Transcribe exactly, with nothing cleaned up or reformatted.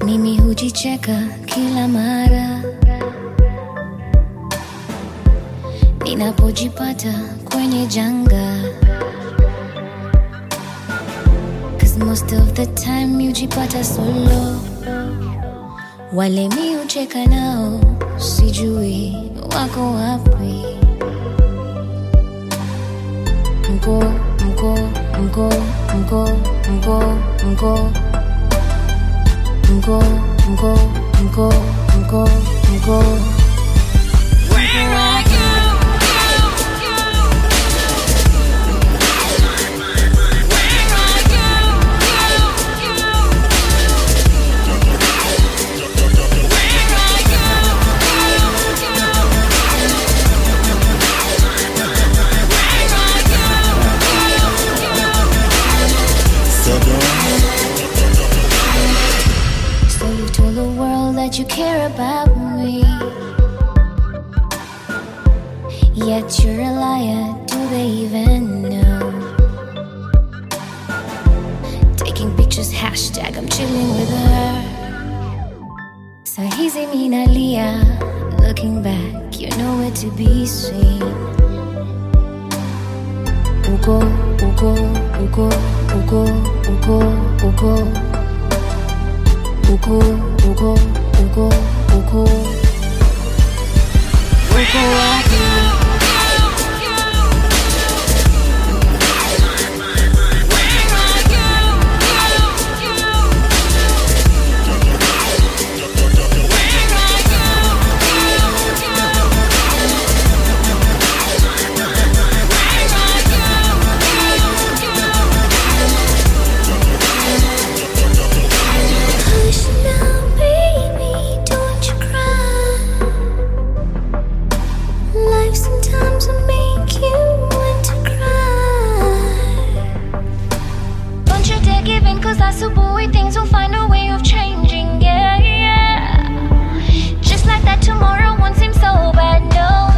Mimi hujicheka kila mara ninapojipata kwenye janga, cause most of the time hujipata solo. Wale mi hucheka nao sijui wako wapi. Mko, mko, mko, mko, mko, mko Mko, mko, mko, mko, mko. Where are you? That you care about me, yet you're a liar, do they even know? Taking pictures, hashtag I'm chilling with her. Sahizi minalia, looking back, you're nowhere to be seen. Uko, uko, uko, uko, uko, uko Uko, uko, uko, uko Uko wapi? Sometimes I make you want to cry. Don't you dare give in, cause that's the boy. Things will find a way of changing, yeah, yeah. Just like that tomorrow won't seem so bad, no.